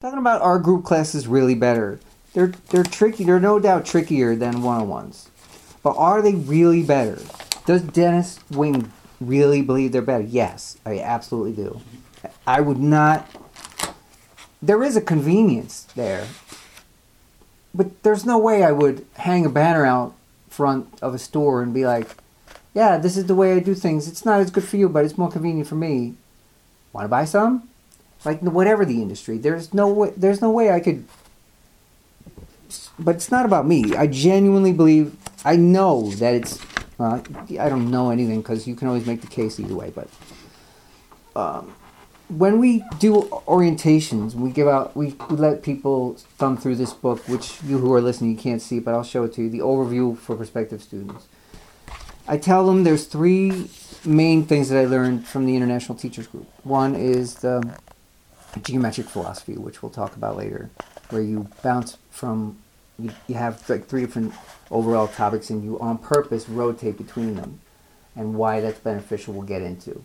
Talking about our group classes really better. They're tricky. They're no doubt trickier than one-on-ones. But are they really better? Does Dennis Wing really believe they're better? Yes, I absolutely do. I would not. There is a convenience there. But there's no way I would hang a banner out front of a store and be like, yeah, this is the way I do things. It's not as good for you, but it's more convenient for me. Want to buy some? Like whatever the industry, there's no way I could. But it's not about me. I genuinely believe. I know that it's. Well, I don't know anything because you can always make the case either way. But when we do orientations, we let people thumb through this book, which you who are listening, you can't see, but I'll show it to you. The overview for prospective students. I tell them there's three main things that I learned from the International Teachers Group. One is the geometric philosophy, which we'll talk about later, where you bounce from, you have like three different overall topics and you on purpose rotate between them, and why that's beneficial we'll get into.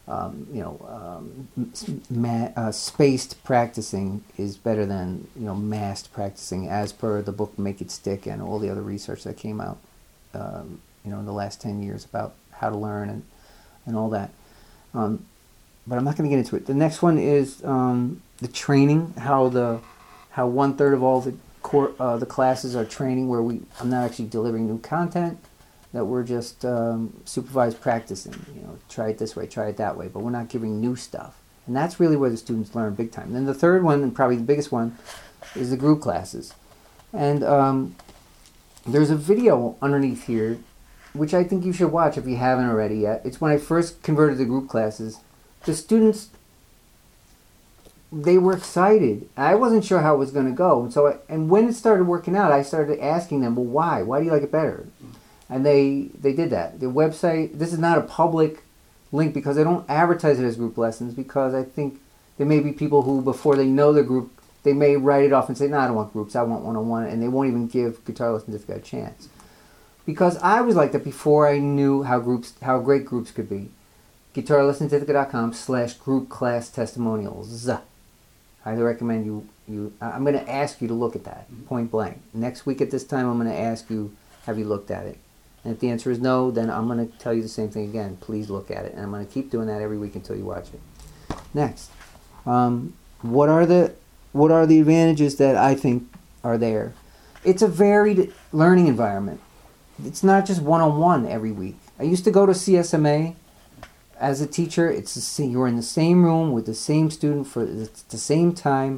Spaced practicing is better than massed practicing, as per the book Make It Stick and all the other research that came out in the last 10 years about how to learn and all that. But I'm not going to get into it. The next one is the training, how 1/3 of all the classes are training, where I'm not actually delivering new content, that we're just supervised practicing. Try it this way, try it that way, but we're not giving new stuff. And that's really where the students learn big time. And then the third one, and probably the biggest one, is the group classes. And there's a video underneath here, which I think you should watch if you haven't already yet. It's when I first converted to group classes. The students, they were excited. I wasn't sure how it was going to go. And when it started working out, I started asking them, well, why? Why do you like it better? And they did that. The website, this is not a public link because I don't advertise it as group lessons, because I think there may be people who, before they know the group, they may write it off and say, no, I don't want groups, I want one-on-one, and they won't even give Guitar Lesson Certificate a chance. Because I was like that before I knew how great groups could be. GuitarLessonCertificate.com/group class testimonials. Highly recommend you. I'm going to ask you to look at that, point blank. Next week at this time, I'm going to ask you, have you looked at it? And if the answer is no, then I'm going to tell you the same thing again. Please look at it. And I'm going to keep doing that every week until you watch it. Next, what are the advantages that I think are there? It's a varied learning environment. It's not just one-on-one every week. I used to go to CSMA as a teacher. You're in the same room with the same student for the same time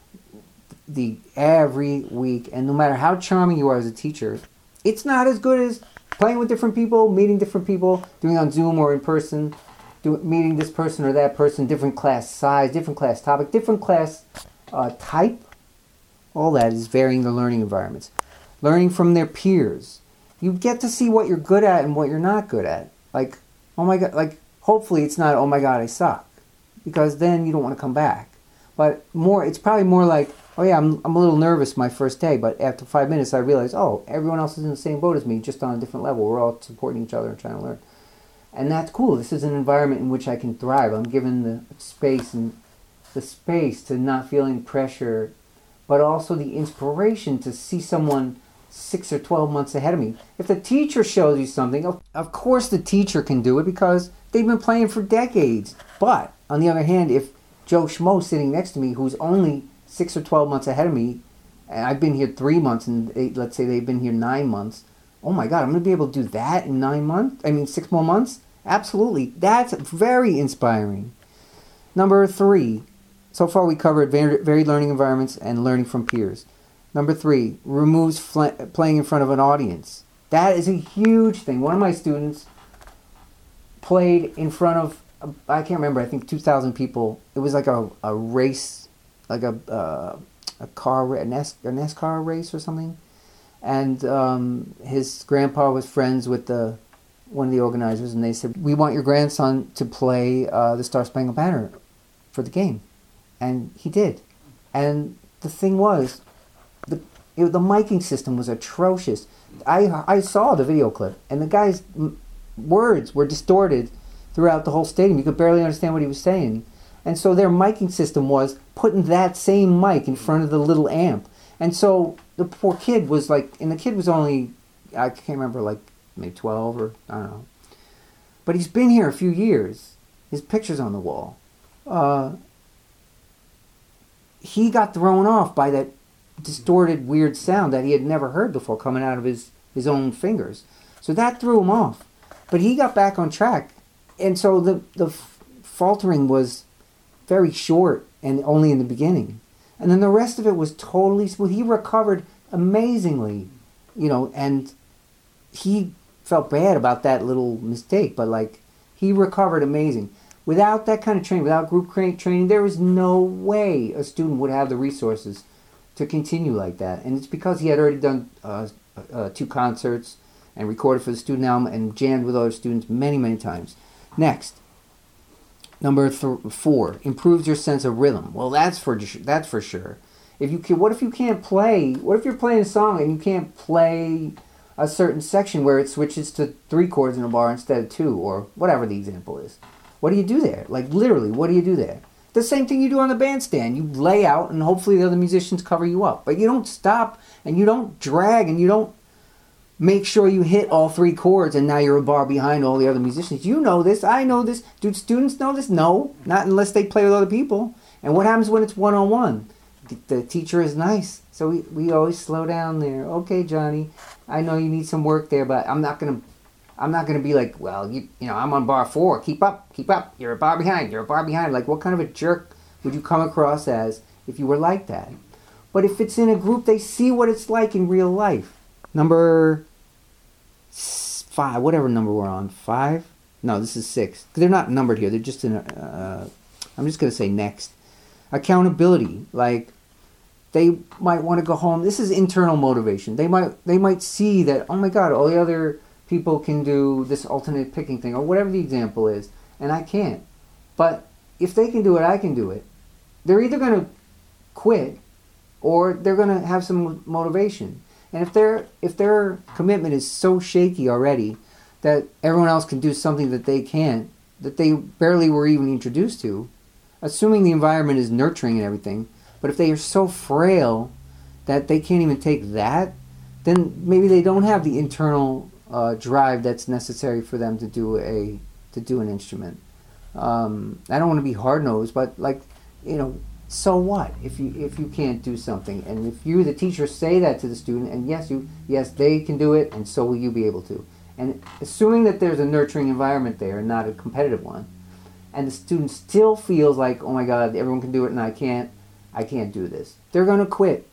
every week. And no matter how charming you are as a teacher, it's not as good as playing with different people, meeting different people, doing on Zoom or in person, meeting this person or that person, different class size, different class topic, different class type. All that is varying the learning environments. Learning from their peers. You get to see what you're good at and what you're not good at. Like, oh my God, hopefully it's not, oh my God, I suck. Because then you don't want to come back. But it's probably more like, oh yeah, I'm a little nervous my first day, but after 5 minutes I realize, oh, everyone else is in the same boat as me, just on a different level. We're all supporting each other and trying to learn. And that's cool. This is an environment in which I can thrive. I'm given the space to not feel any pressure, but also the inspiration to see someone 6 or 12 months ahead of me. If the teacher shows you something, of course the teacher can do it because they've been playing for decades. But, on the other hand, if Joe Schmo sitting next to me, who's only 6 or 12 months ahead of me, and I've been here 3 months, and let's say they've been here 9 months, oh my God, I'm going to be able to do that in 6 more months? Absolutely. That's very inspiring. Number 3. So far we covered varied learning environments and learning from peers. Number 3, removes playing in front of an audience. That is a huge thing. One of my students played in front of, I can't remember, I think 2,000 people. It was like a race, like a NASCAR race or something. And his grandpa was friends with one of the organizers, and they said, we want your grandson to play the Star Spangled Banner for the game. And he did. And the thing was, the miking system was atrocious. I saw the video clip, and the guy's words were distorted throughout the whole stadium. You could barely understand what he was saying. And so their miking system was putting that same mic in front of the little amp. And so the poor kid was like, and the kid was only, I can't remember, like maybe 12 or I don't know. But he's been here a few years. His picture's on the wall. He got thrown off by that distorted, weird sound that he had never heard before coming out of his own fingers. So that threw him off. But he got back on track. And so the faltering was very short and only in the beginning. And then the rest of it was totally smooth. He recovered amazingly, and he felt bad about that little mistake, but like he recovered amazing. Without that kind of training, without group training, there is no way a student would have the resources to continue like that. And it's because he had already done 2 concerts and recorded for the student album and jammed with other students many, many times. Next, number 4, improves your sense of rhythm. Well, that's for sure. What if you can't play? What if you're playing a song and you can't play a certain section where it switches to 3 chords in a bar instead of 2, or whatever the example is? What do you do there? Like literally, what do you do there? The same thing you do on the bandstand. You lay out and hopefully the other musicians cover you up. But you don't stop and you don't drag and you don't make sure you hit all 3 chords and now you're a bar behind all the other musicians. You know this. I know this. Do students know this? No. Not unless they play with other people. And what happens when it's one-on-one? The teacher is nice. So we always slow down there. Okay, Johnny, I know you need some work there, but I'm not gonna be like, well, I'm on bar 4. Keep up. You're a bar behind. Like, what kind of a jerk would you come across as if you were like that? But if it's in a group, they see what it's like in real life. Number 5, whatever number we're on. 5? No, this is 6. They're not numbered here. They're just in I'm just gonna say next. Accountability. Like, they might want to go home. This is internal motivation. They might see that, oh my God, all the other people can do this alternate picking thing or whatever the example is, and I can't. But if they can do it, I can do it. They're either going to quit or they're going to have some motivation. And if their commitment is so shaky already that everyone else can do something that they can't, that they barely were even introduced to, assuming the environment is nurturing and everything, but if they are so frail that they can't even take that, then maybe they don't have the internal drive that's necessary for them to do an instrument. I don't want to be hard-nosed, but so what if you can't do something? And if you, the teacher, say that to the student, and yes, they can do it, and so will you be able to. And assuming that there's a nurturing environment there, and not a competitive one, and the student still feels like, oh my God, everyone can do it, and I can't do this. They're going to quit.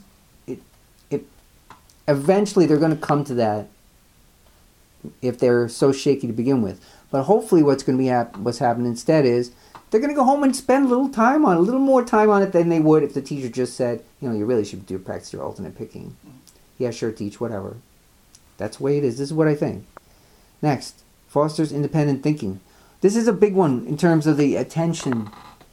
Eventually they're going to come to that if they're so shaky to begin with. But hopefully what's happening instead is they're going to go home and spend a little more time on it than they would if the teacher just said, you really should practice your alternate picking. Yeah, sure, teach, whatever. That's the way it is. This is what I think. Next, fosters independent thinking. This is a big one in terms of the attention.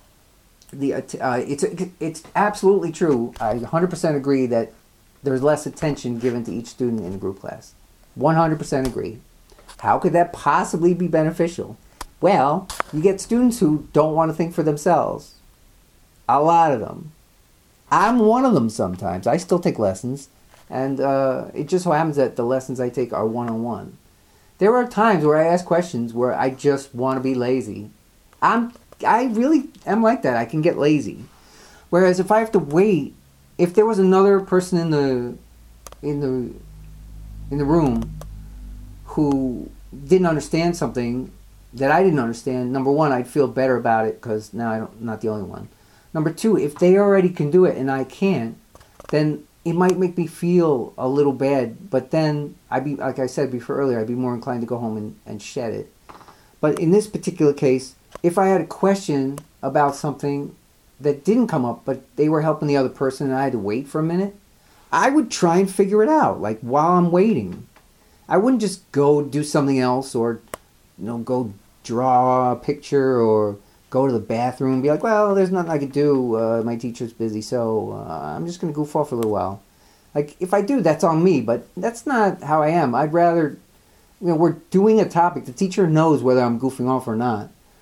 It's absolutely true. I 100% agree that there's less attention given to each student in a group class. 100% agree. How could that possibly be beneficial? Well, you get students who don't want to think for themselves. A lot of them. I'm one of them sometimes. I still take lessons. And it just so happens that the lessons I take are one-on-one. There are times where I ask questions where I just want to be lazy. I really am like that. I can get lazy. Whereas if I have to wait, if there was another person in the room who didn't understand something that I didn't understand, number one, I'd feel better about it because now I'm not the only one. Number two, if they already can do it and I can't, then it might make me feel a little bad. But then like I said before earlier, I'd be more inclined to go home and shed it. But in this particular case, if I had a question about something that didn't come up, but they were helping the other person and I had to wait for a minute, I would try and figure it out, like while I'm waiting. I wouldn't just go do something else or, go draw a picture or go to the bathroom and be like, well, there's nothing I could do. My teacher's busy, so I'm just going to goof off for a little while. Like, if I do, that's on me, but that's not how I am. I'd rather, we're doing a topic. The teacher knows whether I'm goofing off or not.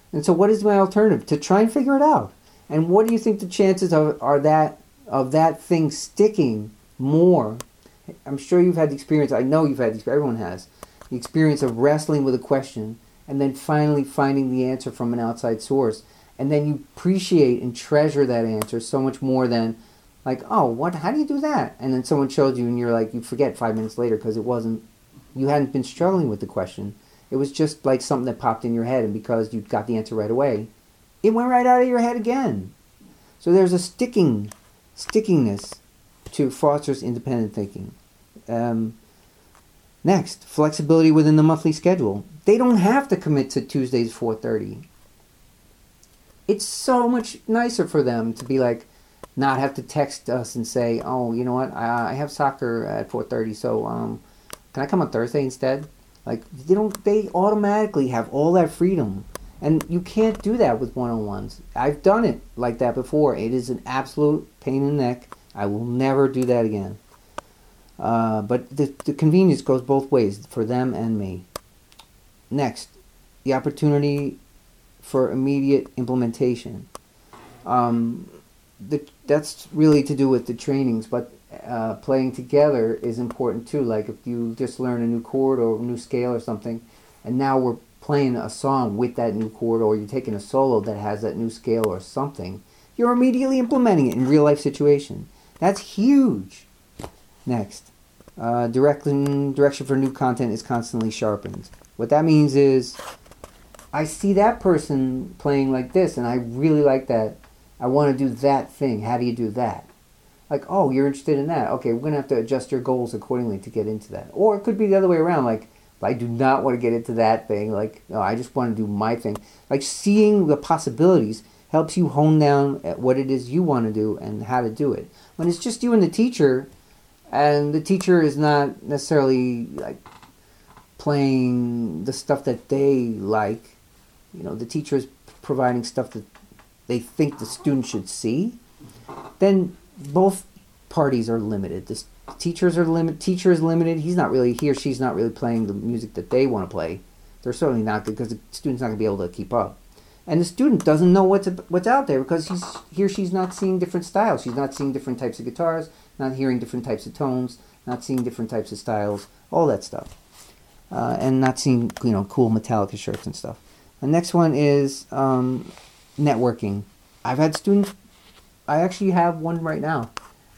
And so what is my alternative? To try and figure it out. And what do you think the chances are that of that thing sticking more? I'm sure you've had the experience, I know you've had the experience, everyone has, the experience of wrestling with a question and then finally finding the answer from an outside source. And then you appreciate and treasure that answer so much more than like, oh, what? How do you do that? And then someone showed you and you're like, you forget 5 minutes later because you hadn't been struggling with the question. It was just like something that popped in your head, and because you got the answer right away, it went right out of your head again. So there's a stickiness to fosters independent thinking. Next, flexibility within the monthly schedule. They don't have to commit to Tuesdays 4:30. It's so much nicer for them to be like, not have to text us and say, oh, you know what, I have soccer at 4:30, so can I come on Thursday instead? Like, they automatically have all that freedom. And you can't do that with one-on-ones. I've done it like that before. It is an absolute pain in the neck. I will never do that again. But the convenience goes both ways for them and me. Next, the opportunity for immediate implementation. That's really to do with the trainings, but playing together is important too. Like if you just learn a new chord or a new scale or something, and now we're playing a song with that new chord, or you're taking a solo that has that new scale or something, you're immediately implementing it in real life situation. That's huge. Next, direction for new content is constantly sharpened. What that means is, I see that person playing like this, and I really like that. I want to do that thing. How do you do that? Like, oh, you're interested in that. Okay, we're going to have to adjust your goals accordingly to get into that. Or it could be the other way around. Like, I do not want to get into that thing. Like, no, I just want to do my thing. Like, seeing the possibilities helps you hone down at what it is you want to do and how to do it. When it's just you and the teacher is not necessarily, like, playing the stuff that they like, the teacher is providing stuff that they think the student should see, then both parties are limited. The teacher is limited. He or she's not really playing the music that they want to play. They're certainly not, because the student's not going to be able to keep up. And the student doesn't know what's out there, because he or she's not seeing different styles. She's not seeing different types of guitars, not hearing different types of tones, not seeing different types of styles, all that stuff. And not seeing, cool Metallica shirts and stuff. The next one is networking. I've had students, I actually have one right now.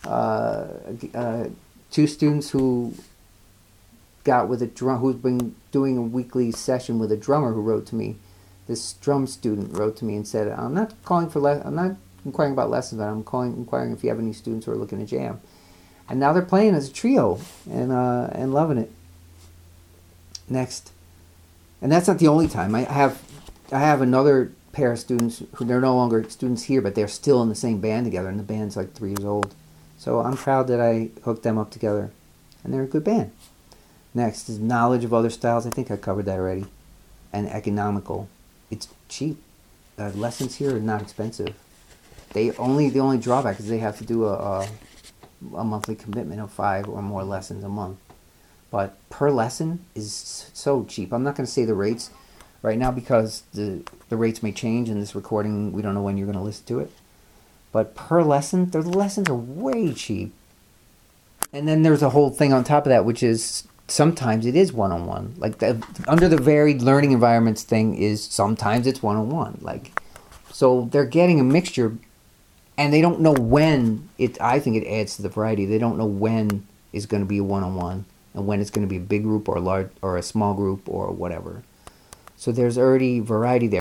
2 students who got with a who's been doing a weekly session with a drummer who wrote to me. This drum student wrote to me and said, I'm not inquiring about lessons, but I'm inquiring if you have any students who are looking to jam. And now they're playing as a trio and loving it. Next, and that's not the only time. I have another pair of students who, they're no longer students here, but they're still in the same band together, and the band's like 3 years old. So I'm proud that I hooked them up together, and they're a good band. Next is knowledge of other styles. I think I covered that already. And economical. It's cheap. Lessons here are not expensive. The only drawback is they have to do a monthly commitment of 5 or more lessons a month. But per lesson is so cheap. I'm not going to say the rates right now, because the rates may change in this recording. We don't know when you're going to listen to it. But per lesson, the lessons are way cheap. And then there's a whole thing on top of that, which is sometimes it is one-on-one. Like under the varied learning environments thing is sometimes it's one-on-one. Like, so they're getting a mixture, and they don't know when I think it adds to the variety. They don't know when is going to be a one-on-one and when it's going to be a big group or a small group or whatever. So there's already variety there.